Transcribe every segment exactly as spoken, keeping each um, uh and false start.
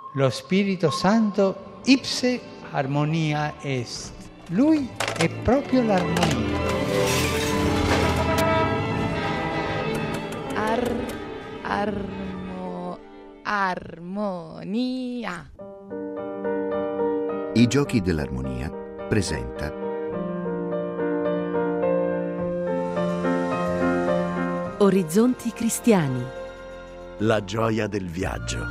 Lo Spirito Santo ipse armonia est. Lui è proprio l'armonia. Ar, armo, armonia. I Giochi dell'Armonia presenta Orizzonti cristiani. La gioia del viaggio.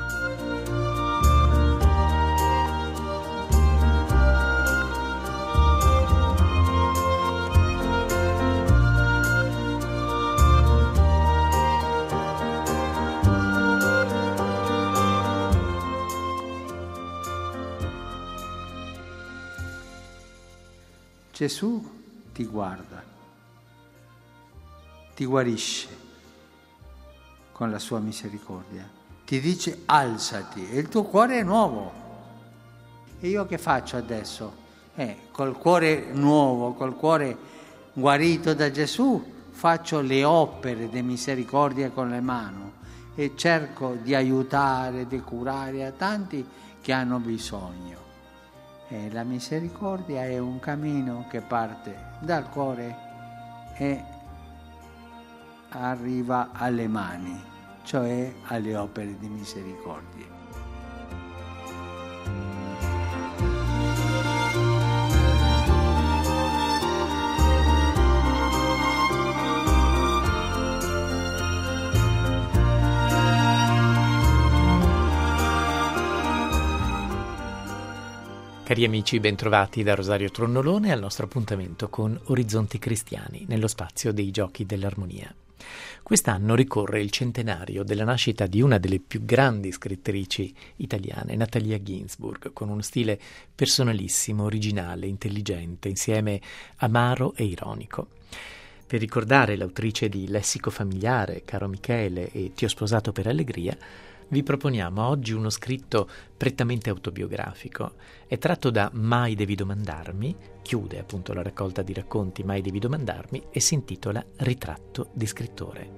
Gesù ti guarda, ti guarisce con la sua misericordia, ti dice alzati e il tuo cuore è nuovo. E io che faccio adesso? Eh, col cuore nuovo, col cuore guarito da Gesù, faccio le opere di misericordia con le mani e cerco di aiutare, di curare a tanti che hanno bisogno. E la misericordia è un cammino che parte dal cuore e arriva alle mani, cioè alle opere di misericordia. Cari amici, bentrovati da Rosario Tronnolone al nostro appuntamento con Orizzonti Cristiani, nello spazio dei Giochi dell'Armonia. Quest'anno ricorre il centenario della nascita di una delle più grandi scrittrici italiane, Natalia Ginzburg, con uno stile personalissimo, originale, intelligente, insieme amaro e ironico. Per ricordare l'autrice di Lessico familiare, Caro Michele e Ti ho sposato per allegria, vi proponiamo oggi uno scritto prettamente autobiografico. È tratto da Mai devi domandarmi, chiude appunto la raccolta di racconti Mai devi domandarmi e si intitola Ritratto di scrittore.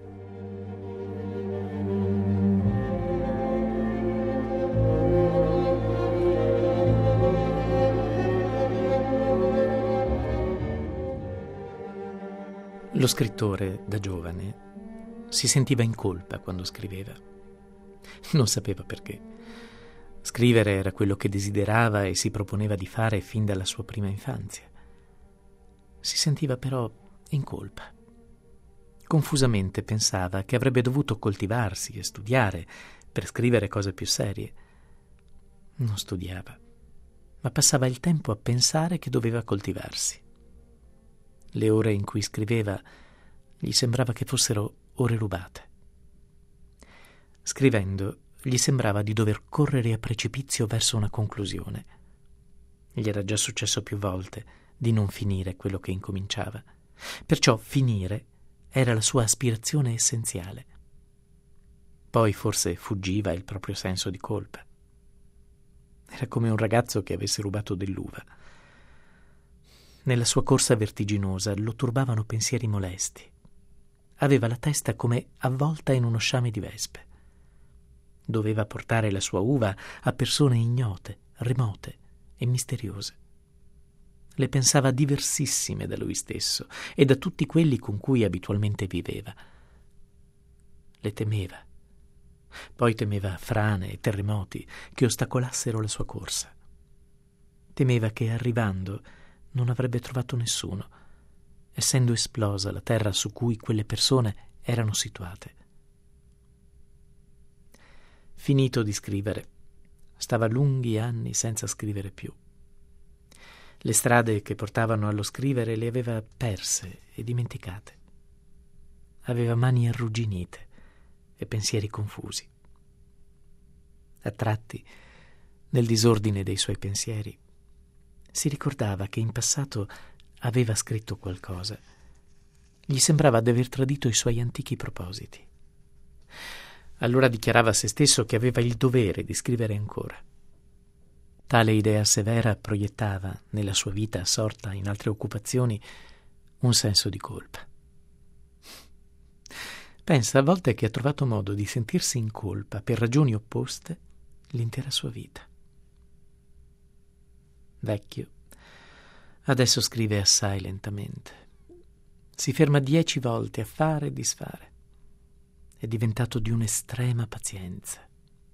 Lo scrittore, da giovane, si sentiva in colpa quando scriveva. Non sapeva perché. Scrivere era quello che desiderava e si proponeva di fare fin dalla sua prima infanzia. Si sentiva però in colpa. Confusamente pensava che avrebbe dovuto coltivarsi e studiare per scrivere cose più serie. Non studiava, ma passava il tempo a pensare che doveva coltivarsi. Le ore in cui scriveva gli sembrava che fossero ore rubate. Scrivendo, gli sembrava di dover correre a precipizio verso una conclusione. Gli era già successo più volte di non finire quello che incominciava. Perciò finire era la sua aspirazione essenziale. Poi forse fuggiva il proprio senso di colpa. Era come un ragazzo che avesse rubato dell'uva. Nella sua corsa vertiginosa lo turbavano pensieri molesti. Aveva la testa come avvolta in uno sciame di vespe. Doveva portare la sua uva a persone ignote, remote e misteriose. Le pensava diversissime da lui stesso e da tutti quelli con cui abitualmente viveva. Le temeva. Poi temeva frane e terremoti che ostacolassero la sua corsa. Temeva che arrivando non avrebbe trovato nessuno, essendo esplosa la terra su cui quelle persone erano situate. Finito di scrivere, stava lunghi anni senza scrivere più. Le strade che portavano allo scrivere le aveva perse e dimenticate. Aveva mani arrugginite e pensieri confusi. A tratti, nel disordine dei suoi pensieri, si ricordava che in passato aveva scritto qualcosa. Gli sembrava di aver tradito i suoi antichi propositi. Allora dichiarava a se stesso che aveva il dovere di scrivere ancora. Tale idea severa proiettava, nella sua vita assorta in altre occupazioni, un senso di colpa. Pensa a volte che ha trovato modo di sentirsi in colpa per ragioni opposte l'intera sua vita. Vecchio, adesso scrive assai lentamente. Si ferma dieci volte a fare e disfare. È diventato di un'estrema pazienza.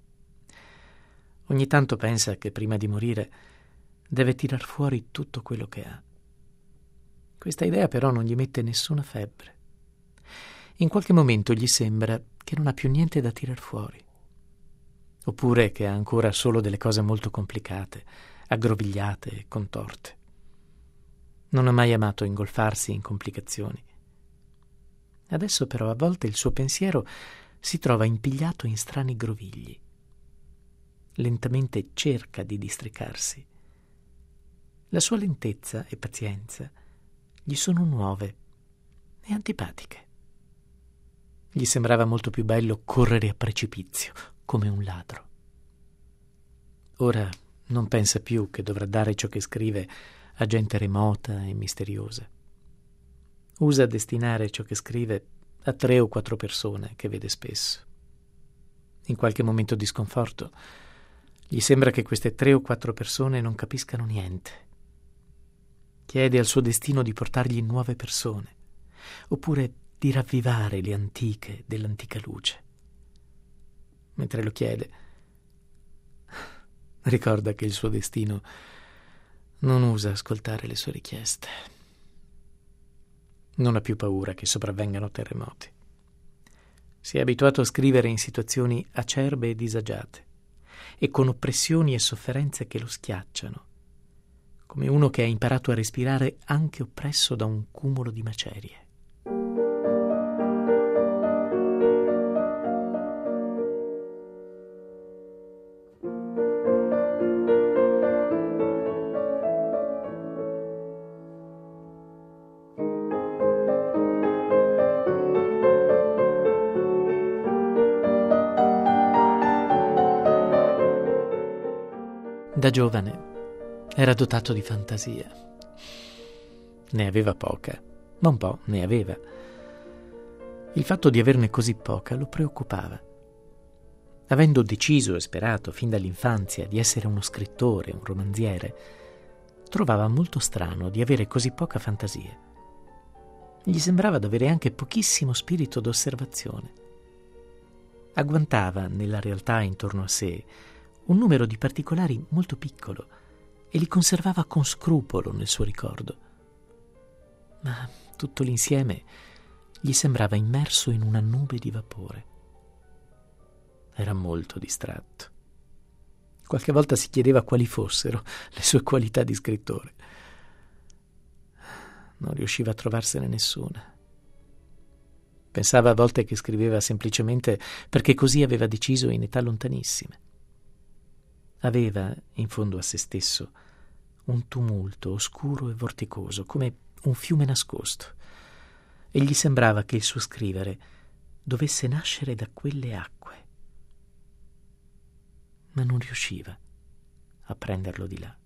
Ogni tanto pensa che prima di morire deve tirar fuori tutto quello che ha. Questa idea però non gli mette nessuna febbre. In qualche momento gli sembra che non ha più niente da tirar fuori, oppure che ha ancora solo delle cose molto complicate, aggrovigliate e contorte. Non ha mai amato ingolfarsi in complicazioni. Adesso però a volte il suo pensiero si trova impigliato in strani grovigli. Lentamente cerca di districarsi. La sua lentezza e pazienza gli sono nuove e antipatiche. Gli sembrava molto più bello correre a precipizio, come un ladro. Ora non pensa più che dovrà dare ciò che scrive a gente remota e misteriosa. Usa destinare ciò che scrive a tre o quattro persone che vede spesso. In qualche momento di sconforto gli sembra che queste tre o quattro persone non capiscano niente. Chiede al suo destino di portargli nuove persone, oppure di ravvivare le antiche dell'antica luce. Mentre lo chiede, ricorda che il suo destino non usa ascoltare le sue richieste. Non ha più paura che sopravvengano terremoti. Si è abituato a scrivere in situazioni acerbe e disagiate, e con oppressioni e sofferenze che lo schiacciano, come uno che ha imparato a respirare anche oppresso da un cumulo di macerie. Da giovane era dotato di fantasia. Ne aveva poca, ma un po' ne aveva. Il fatto di averne così poca lo preoccupava. Avendo deciso e sperato fin dall'infanzia di essere uno scrittore, un romanziere, trovava molto strano di avere così poca fantasia. Gli sembrava d'avere anche pochissimo spirito d'osservazione. Agguantava nella realtà intorno a sé un numero di particolari molto piccolo e li conservava con scrupolo nel suo ricordo. Ma tutto l'insieme gli sembrava immerso in una nube di vapore. Era molto distratto. Qualche volta si chiedeva quali fossero le sue qualità di scrittore. Non riusciva a trovarsene nessuna. Pensava a volte che scriveva semplicemente perché così aveva deciso in età lontanissime. Aveva, in fondo a se stesso, un tumulto oscuro e vorticoso, come un fiume nascosto, e gli sembrava che il suo scrivere dovesse nascere da quelle acque. Ma non riusciva a prenderlo di là.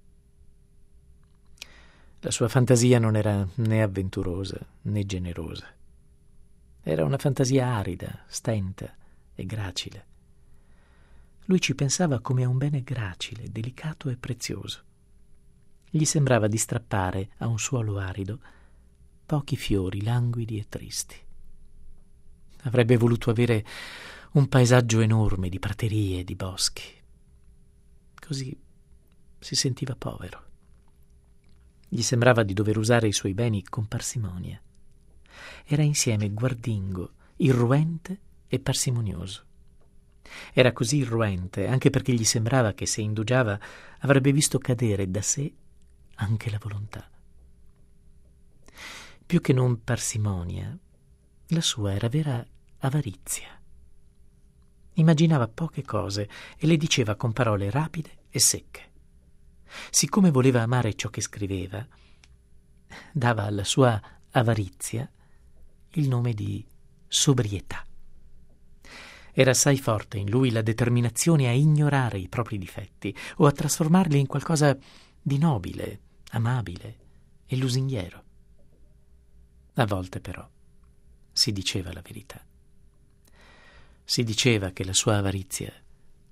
La sua fantasia non era né avventurosa né generosa. Era una fantasia arida, stenta e gracile. Lui ci pensava come a un bene gracile, delicato e prezioso. Gli sembrava di strappare a un suolo arido pochi fiori languidi e tristi. Avrebbe voluto avere un paesaggio enorme di praterie e di boschi. Così si sentiva povero. Gli sembrava di dover usare i suoi beni con parsimonia. Era insieme guardingo, irruente e parsimonioso. Era così irruente anche perché gli sembrava che se indugiava avrebbe visto cadere da sé anche la volontà. Più che non parsimonia, la sua era vera avarizia. Immaginava poche cose e le diceva con parole rapide e secche. Siccome voleva amare ciò che scriveva, dava alla sua avarizia il nome di sobrietà. Era assai forte in lui la determinazione a ignorare i propri difetti o a trasformarli in qualcosa di nobile, amabile e lusinghiero. A volte però si diceva la verità. Si diceva che la sua avarizia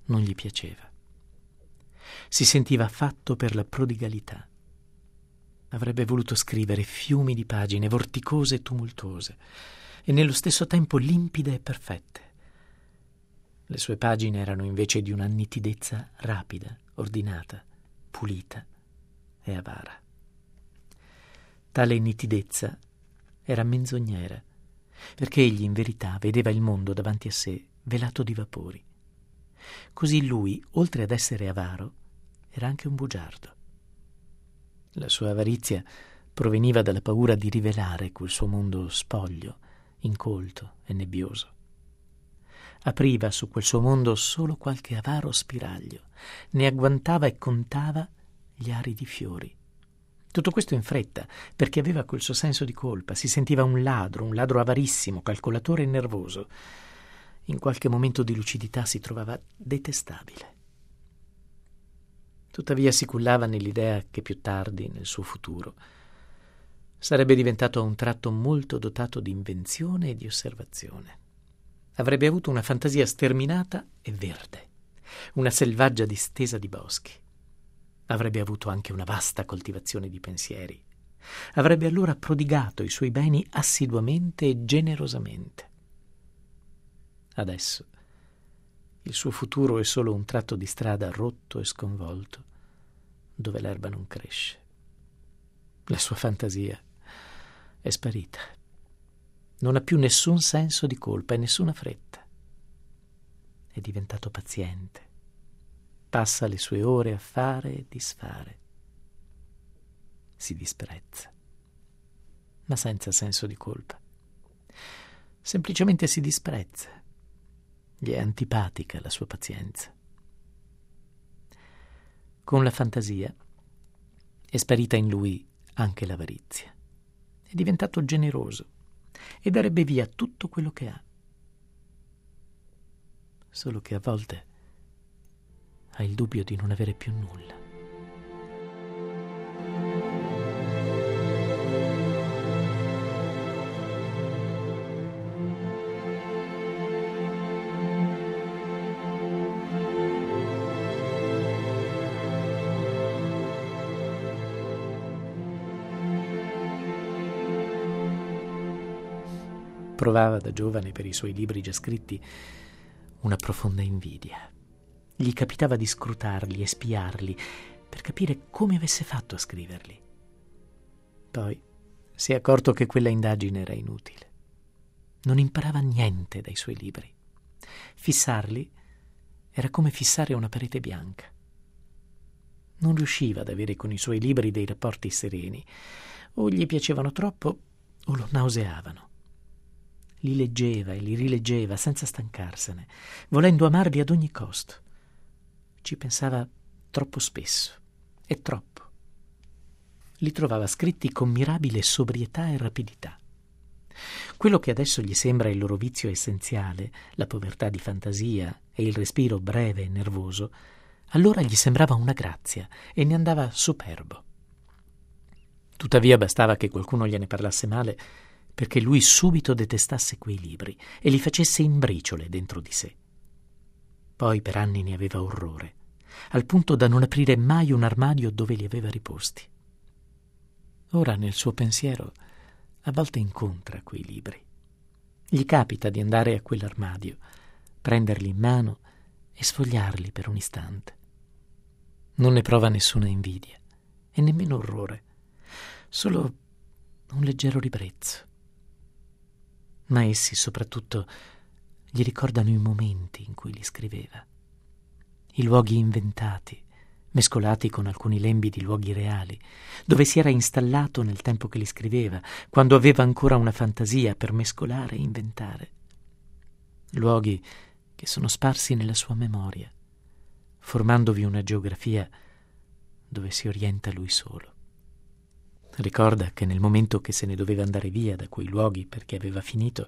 non gli piaceva. Si sentiva fatto per la prodigalità. Avrebbe voluto scrivere fiumi di pagine vorticose e tumultuose, e nello stesso tempo limpide e perfette. Le sue pagine erano invece di una nitidezza rapida, ordinata, pulita e avara. Tale nitidezza era menzognera, perché egli in verità vedeva il mondo davanti a sé velato di vapori. Così lui, oltre ad essere avaro, era anche un bugiardo. La sua avarizia proveniva dalla paura di rivelare quel suo mondo spoglio, incolto e nebbioso. Apriva su quel suo mondo solo qualche avaro spiraglio, ne agguantava e contava gli aridi fiori. Tutto questo in fretta, perché aveva quel suo senso di colpa, si sentiva un ladro, un ladro avarissimo, calcolatore e nervoso. In qualche momento di lucidità si trovava detestabile. Tuttavia si cullava nell'idea che più tardi, nel suo futuro, sarebbe diventato a un tratto molto dotato di invenzione e di osservazione. Avrebbe avuto una fantasia sterminata e verde, una selvaggia distesa di boschi. Avrebbe avuto anche una vasta coltivazione di pensieri. Avrebbe allora prodigato i suoi beni assiduamente e generosamente. Adesso il suo futuro è solo un tratto di strada rotto e sconvolto, dove l'erba non cresce. La sua fantasia è sparita. Non ha più nessun senso di colpa e nessuna fretta. È diventato paziente. Passa le sue ore a fare e disfare. Si disprezza, ma senza senso di colpa. Semplicemente si disprezza. Gli è antipatica la sua pazienza. Con la fantasia è sparita in lui anche l'avarizia. È diventato generoso e darebbe via tutto quello che ha. Solo che a volte ha il dubbio di non avere più nulla. Provava da giovane per i suoi libri già scritti una profonda invidia. Gli capitava di scrutarli e spiarli per capire come avesse fatto a scriverli. Poi si è accorto che quella indagine era inutile. Non imparava niente dai suoi libri. Fissarli era come fissare una parete bianca. Non riusciva ad avere con i suoi libri dei rapporti sereni. O gli piacevano troppo o lo nauseavano. Li leggeva e li rileggeva senza stancarsene, volendo amarli ad ogni costo. Ci pensava troppo spesso e troppo. Li trovava scritti con mirabile sobrietà e rapidità. Quello che adesso gli sembra il loro vizio essenziale, la povertà di fantasia e il respiro breve e nervoso, allora gli sembrava una grazia e ne andava superbo. Tuttavia bastava che qualcuno gliene parlasse male perché lui subito detestasse quei libri e li facesse in briciole dentro di sé. Poi per anni ne aveva orrore, al punto da non aprire mai un armadio dove li aveva riposti. Ora nel suo pensiero a volte incontra quei libri. Gli capita di andare a quell'armadio, prenderli in mano e sfogliarli per un istante. Non ne prova nessuna invidia e nemmeno orrore, solo un leggero ribrezzo. Ma essi soprattutto gli ricordano i momenti in cui li scriveva, i luoghi inventati, mescolati con alcuni lembi di luoghi reali, dove si era installato nel tempo che li scriveva, quando aveva ancora una fantasia per mescolare e inventare. Luoghi che sono sparsi nella sua memoria, formandovi una geografia dove si orienta lui solo. Ricorda che nel momento che se ne doveva andare via da quei luoghi perché aveva finito,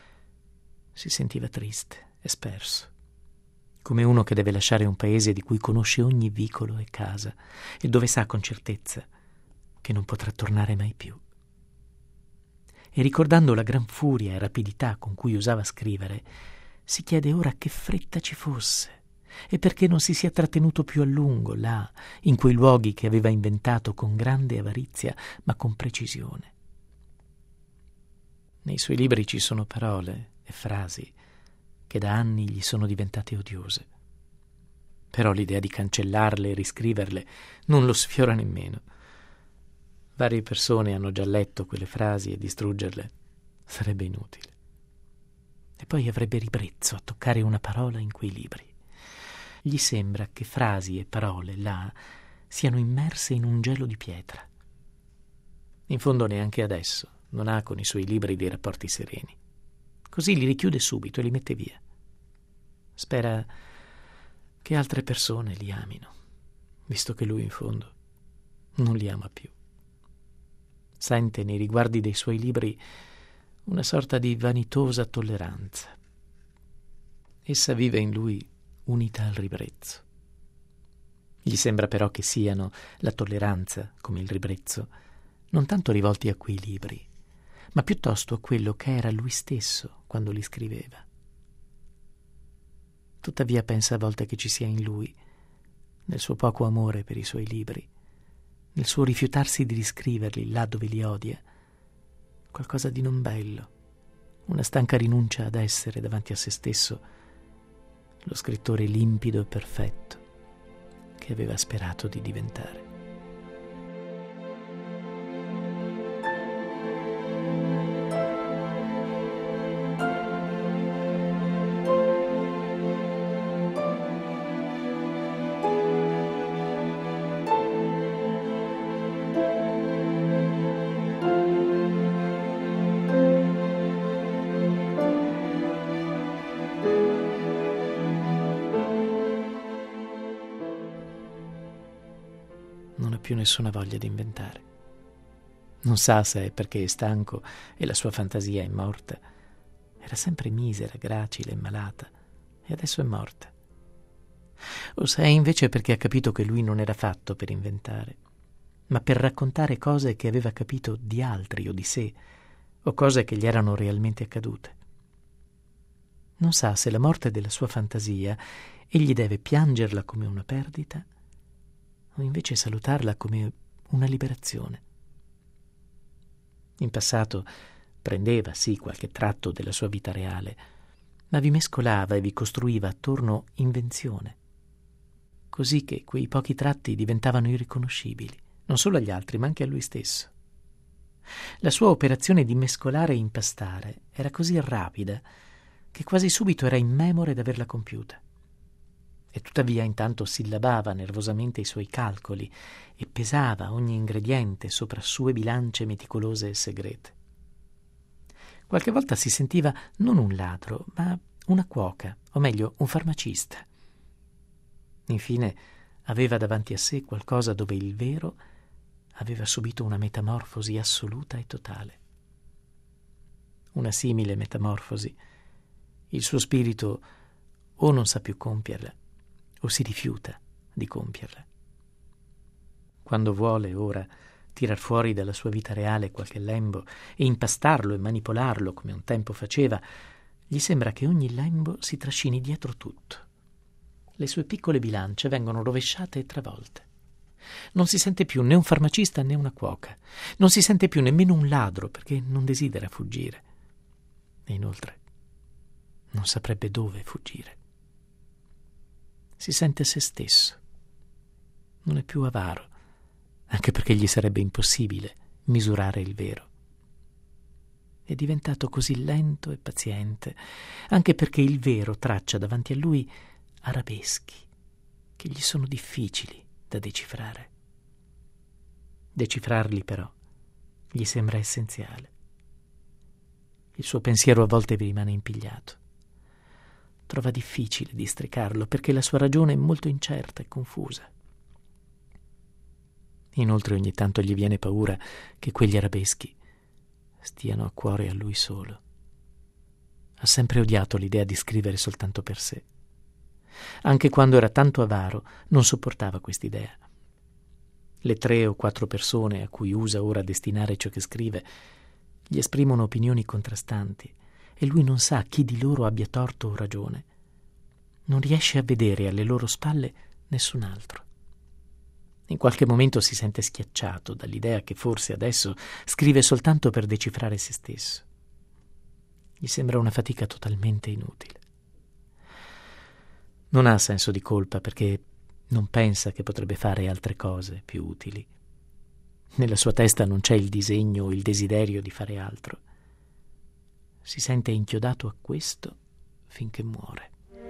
si sentiva triste e sperso, come uno che deve lasciare un paese di cui conosce ogni vicolo e casa e dove sa con certezza che non potrà tornare mai più. E ricordando la gran furia e rapidità con cui usava scrivere, si chiede ora che fretta ci fosse, e perché non si sia trattenuto più a lungo là, in quei luoghi che aveva inventato con grande avarizia, ma con precisione. Nei suoi libri ci sono parole e frasi che da anni gli sono diventate odiose. Però l'idea di cancellarle e riscriverle non lo sfiora nemmeno. Varie persone hanno già letto quelle frasi e distruggerle sarebbe inutile. E poi avrebbe ribrezzo a toccare una parola in quei libri. Gli sembra che frasi e parole là siano immerse in un gelo di pietra. In fondo neanche adesso non ha con i suoi libri dei rapporti sereni. Così li richiude subito e li mette via. Spera che altre persone li amino, visto che lui in fondo non li ama più. Sente nei riguardi dei suoi libri una sorta di vanitosa tolleranza. Essa vive in lui unita al ribrezzo. Gli sembra però che siano la tolleranza come il ribrezzo non tanto rivolti a quei libri, ma piuttosto a quello che era lui stesso quando li scriveva. Tuttavia pensa a volte che ci sia in lui, nel suo poco amore per i suoi libri, nel suo rifiutarsi di riscriverli là dove li odia, qualcosa di non bello, una stanca rinuncia ad essere davanti a se stesso lo scrittore limpido e perfetto che aveva sperato di diventare. Non ha più nessuna voglia di inventare. Non sa se è perché è stanco e la sua fantasia è morta. Era sempre misera, gracile e malata, e adesso è morta. O se è invece perché ha capito che lui non era fatto per inventare, ma per raccontare cose che aveva capito di altri o di sé, o cose che gli erano realmente accadute. Non sa se la morte della sua fantasia egli deve piangerla come una perdita o invece salutarla come una liberazione. In passato prendeva, sì, qualche tratto della sua vita reale, ma vi mescolava e vi costruiva attorno invenzione, così che quei pochi tratti diventavano irriconoscibili, non solo agli altri, ma anche a lui stesso. La sua operazione di mescolare e impastare era così rapida che quasi subito era immemore d'averla compiuta. E tuttavia intanto sillabava nervosamente i suoi calcoli e pesava ogni ingrediente sopra sue bilance meticolose e segrete. Qualche volta si sentiva non un ladro, ma una cuoca, o meglio un farmacista. Infine aveva davanti a sé qualcosa dove il vero aveva subito una metamorfosi assoluta e totale. Una simile metamorfosi il suo spirito o non sa più compierla o si rifiuta di compierla. Quando vuole ora tirar fuori dalla sua vita reale qualche lembo e impastarlo e manipolarlo come un tempo faceva, gli sembra che ogni lembo si trascini dietro tutto. Le sue piccole bilance vengono rovesciate e travolte. Non si sente più né un farmacista né una cuoca. Non si sente più nemmeno un ladro perché non desidera fuggire. E inoltre non saprebbe dove fuggire. Si sente se stesso. Non è più avaro, anche perché gli sarebbe impossibile misurare il vero. È diventato così lento e paziente, anche perché il vero traccia davanti a lui arabeschi che gli sono difficili da decifrare. Decifrarli però gli sembra essenziale. Il suo pensiero a volte vi rimane impigliato. Trova difficile districarlo perché la sua ragione è molto incerta e confusa. Inoltre ogni tanto gli viene paura che quegli arabeschi stiano a cuore a lui solo. Ha sempre odiato l'idea di scrivere soltanto per sé. Anche quando era tanto avaro non sopportava quest'idea. Le tre o quattro persone a cui usa ora destinare ciò che scrive gli esprimono opinioni contrastanti e lui non sa chi di loro abbia torto o ragione. non riesce a vedere alle loro spalle nessun altro. In qualche momento si sente schiacciato dall'idea che forse adesso scrive soltanto per decifrare se stesso. Gli sembra una fatica totalmente inutile. Non ha senso di colpa perché non pensa che potrebbe fare altre cose più utili. Nella sua testa non c'è il disegno o il desiderio di fare altro. Si sente inchiodato a questo finché muore.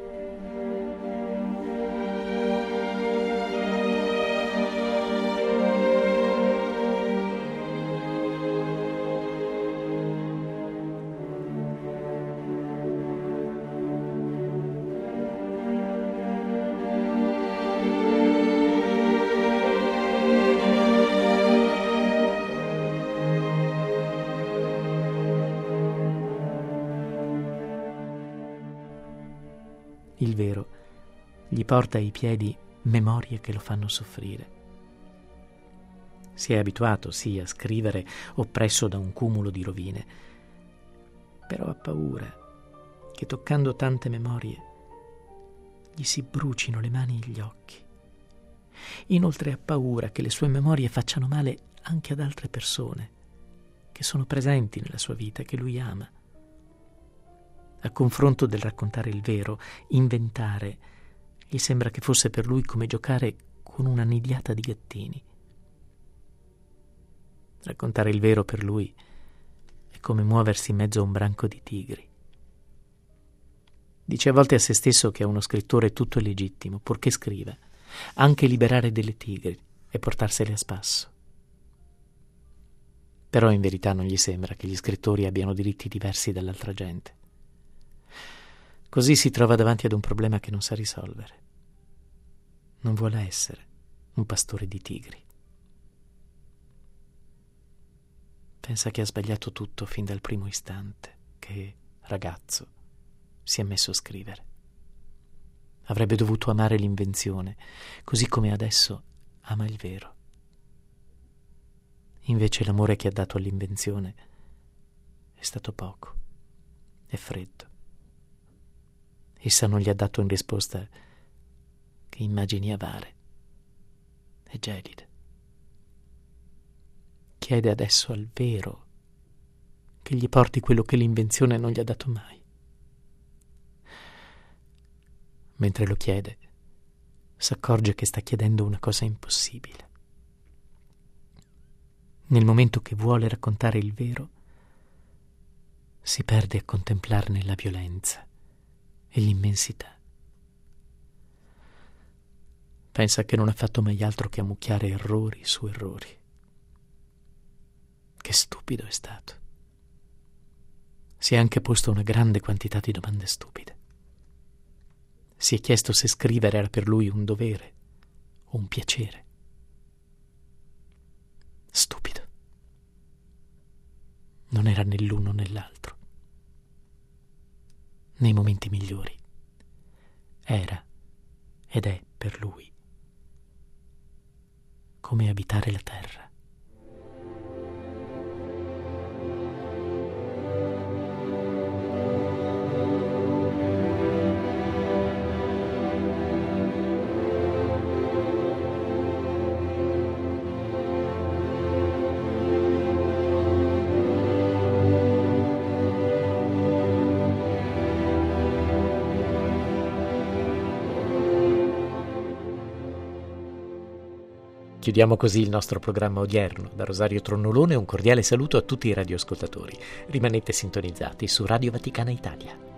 Il vero gli porta ai piedi memorie che lo fanno soffrire. Si è abituato, sì, a scrivere oppresso da un cumulo di rovine, però ha paura che toccando tante memorie gli si brucino le mani e gli occhi. Inoltre ha paura che le sue memorie facciano male anche ad altre persone che sono presenti nella sua vita e che lui ama. A confronto del raccontare il vero, inventare, gli sembra che fosse per lui come giocare con una nidiata di gattini. Raccontare il vero per lui è come muoversi in mezzo a un branco di tigri. Dice a volte a se stesso che a uno scrittore tutto è legittimo, purché scriva, anche liberare delle tigri e portarsele a spasso. Però in verità non gli sembra che gli scrittori abbiano diritti diversi dall'altra gente. Così si trova davanti ad un problema che non sa risolvere. Non vuole essere un pastore di tigri. Pensa che ha sbagliato tutto fin dal primo istante che, ragazzo, si è messo a scrivere. Avrebbe dovuto amare l'invenzione, così come adesso ama il vero. Invece l'amore che ha dato all'invenzione è stato poco e freddo. Essa non gli ha dato in risposta che immagini avare e gelide. Chiede adesso al vero che gli porti quello che l'invenzione non gli ha dato mai. Mentre lo chiede, s'accorge che sta chiedendo una cosa impossibile. Nel momento che vuole raccontare il vero, si perde a contemplarne la violenza e l'immensità. Pensa che non ha fatto mai altro che ammucchiare errori su errori. Che stupido è stato. Si è anche posto una grande quantità di domande stupide. Si è chiesto se scrivere era per lui un dovere o un piacere. Stupido. Non era né l'uno né l'altro. Nei momenti migliori era ed è per lui come abitare la terra. Chiudiamo così il nostro programma odierno. Da Rosario Tronnolone un cordiale saluto a tutti i radioascoltatori. Rimanete sintonizzati su Radio Vaticana Italia.